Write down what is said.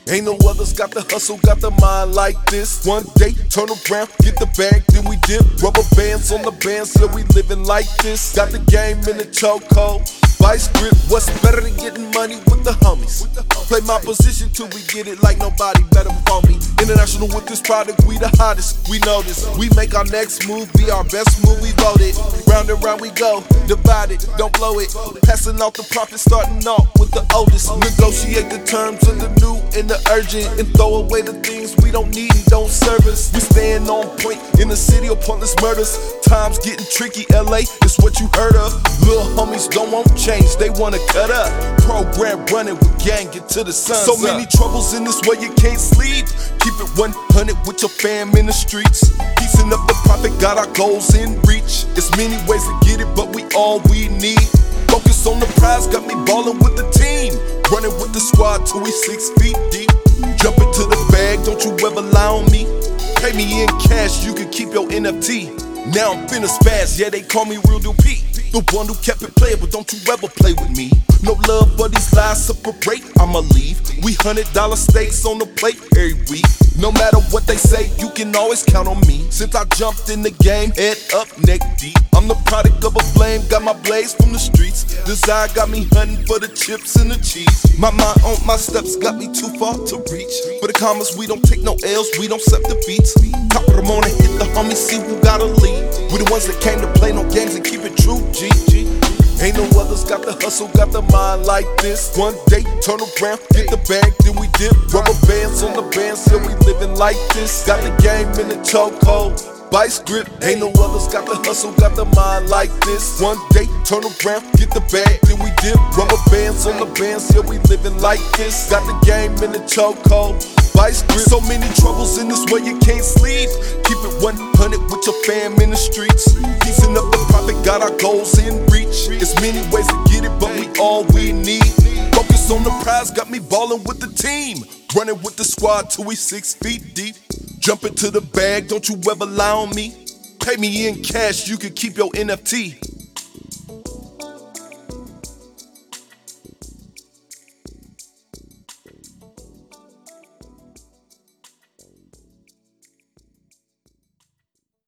Ain't no others got the hustle, got the mind like this. One day, turn around, get the bag, then we dip. Rubber bands on the band, so we living like this. Got the game in the chokehold. Vice grip, what's better than getting money with the homies? Play my position till we get it like nobody better for me. International with this product, we the hottest, we know this. We make our next move be our best move, we voted. Round and round we go, divide it, don't blow it. Passing out the profit, starting off with the oldest. Negotiate the terms of the new and the urgent, and throw away the things we don't need and don't serve us. We stand on point in the city of pointless murders. Times getting tricky, LA is what you heard of. Little homies don't want change, they wanna cut up. Program running with gang, get to the sun. So many troubles in this way you can't sleep. Keep it 100 with your fam in the streets. Piecing up the profit, got our goals in reach. It's many ways to get it, but we all we need. Focus on the prize, got me ballin' with the team. Running with the squad till we 6 feet deep. Jump into the bag, don't you ever lie on me. Pay me in cash, you can keep your NFT. Now I'm finna spaz, yeah, they call me Real Deal Pete. The one who kept it playing, but don't you ever play with me. No love, but these lies separate, I'ma leave. We $100 steaks on the plate every week. No matter what they say, you can always count on me. Since I jumped in the game, head up, neck deep. I'm the product of a flame, got my blaze from the streets. Desire got me hunting for the chips and the cheese. My mind on my steps got me too far to reach. For the commas, we don't take no L's, we don't accept defeats. Top of the morning, hit the homies, see who got a lead. We the ones that came to play no games and keep it true, G. Ain't no others got the hustle, got the mind like this. One day, turn around, get the bag, then we dip. Rubber bands on the band, so we living like this. Got the game in the chokehold. Vice grip, ain't no others got the hustle, got the mind like this. One day, turn around, get the bag, then we dip. Rubber bands on the band, so we living like this. Got the game in the chokehold. Vice grip, so many troubles in this way you can't sleep. Keep it 100 with your fam in the streets. Piecing up the profit, got our goals in reach. It's many ways to get it, but we all we need. Focus on the prize, got me ballin' with the team. Running with the squad till we 6 feet deep. Jump into the bag, don't you ever lie on me. Pay me in cash, you can keep your NFT.